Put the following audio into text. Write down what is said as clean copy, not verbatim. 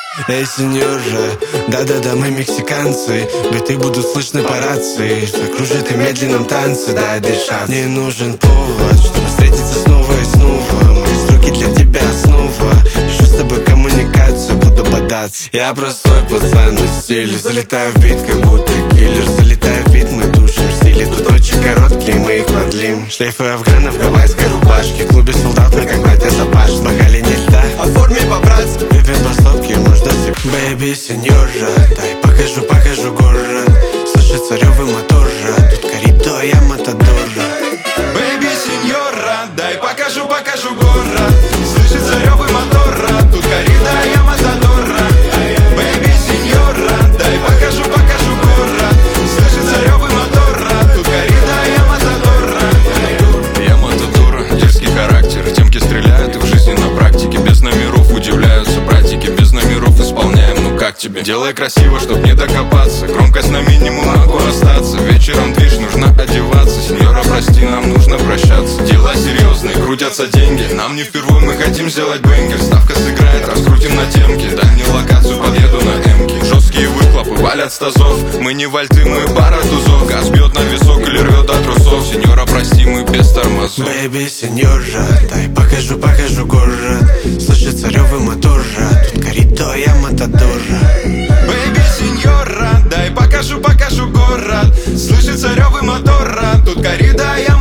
Эй, сеньора, да-да-да, мы мексиканцы. Биты будут слышны по рации. Все кружит и медленном танце, дай дышать. Мне нужен повод, чтобы встретиться снова и снова. Мои строки для тебя основа. Ищу с тобой коммуникацию, буду бодаться. Я простой пацан на стиле. Залетаю в бит, как будто киллер. Залетаю в бит, мы душим в стиле. Тут очень короткие, мы их продлим. Шлейфы афганов, гавайской рубашки. В клубе солдат, мы как батя запаш. В бокале не льда, а в форме по-братски. Выпьем по стопке, может досик. Бэйби, сеньора, дай покажу город. Слышится рёвы мотора. Тут коридо, а я матадора. Бэйби, сеньора, дай покажу город. Слышится рёвы мотора. Тут коридо, а я матадора. Бэйби, сеньора, дай покажу город. Слышится рёвы мотора. Тут коридо, а я матадора. Я матадора, дерзкий характер. Темки стреляют и в жизни на практике. Без номеров удивляются братики. Без номеров исполняем, ну как тебе? Делай красиво, чтоб не докопаться. Громкость на минимум, могу остаться. Вечером движ, нужно одеваться. Сеньора, прости, нам нужно прощаться. Дела серьезные, крутятся деньги. Нам не впервые, мы хотим сделать бенгер. Ставка сыграет, раскрутим на темке. Дальнюю локацию, подъеду на эмке. Жесткие выхлопы, валят с тазов. Мы не вальты, мы пара тузов. Газ бьет на висок или рвет до трусов. Сеньора, прости, мы без тормозов. Бэйби, сеньора, дай покажу город. Слышится рёвы мотора. Тут коридо, а я матадора. Бэйби, сеньора, дай покажу город. Слышится рёвы мотора. Тут коридо, а я